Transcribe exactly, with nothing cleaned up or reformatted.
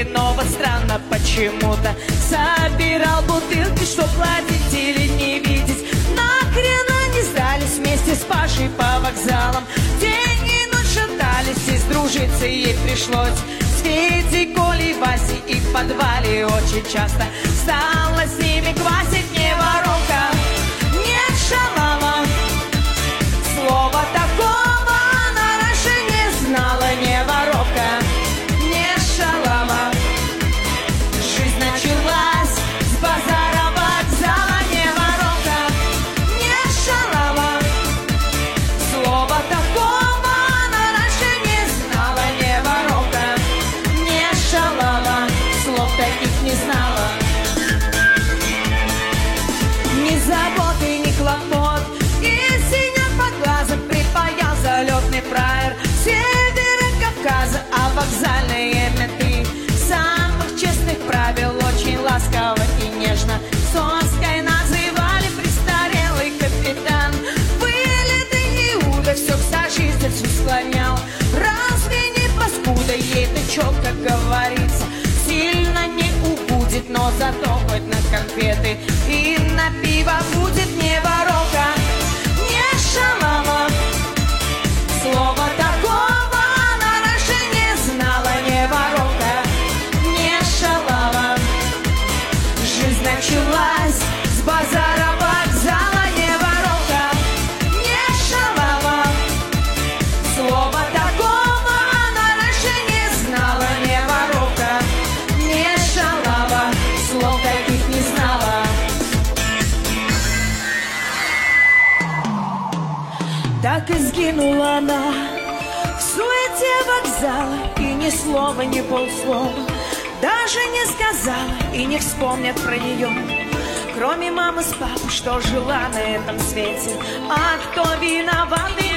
деньги, но вот странно почему-то. Собирал бутылки, чтоб платить или не видеть. Нахрена не сдались вместе с Пашей по вокзалам. День и ночь шатались, и сдружиться ей пришлось с Федей, Колей, Васей, и в подвале очень часто стала с ними квасить. Не воровка, нет шалава, слова такого она раньше не знала. Не воровка, не шалава, жизнь началась с базара вокзала. Не воровка, не шалава, слова такого она раньше не знала. Не воровка, не шалава, слов таких не знала. Ни заботы, ни клопот, и синяк под глазом припаял залетный фраер Севера Кавказа, а вокзальные менты самых честных правил очень ласково и нежно соской называли престарелый капитан. Вылитый Иуда все к сожительству склонял. Разве не паскуда ей-то чё, как говорится, сильно не убудет, но зато хоть на конфеты и на пиво будет. Не воровка, не шалава, слова такого она раньше не знала. Не воровка, не шалава, жизнь началась с базара вокзала. Не воровка, не шалава, слова такого она раньше не знала. Не воровка, не шалава, слов таких не знала. Так и сгинула она в суете вокзала, и ни слова, ни полслова даже не сказала, и не вспомнят про нее, кроме мамы с папой, что жила на этом свете. А кто виноват?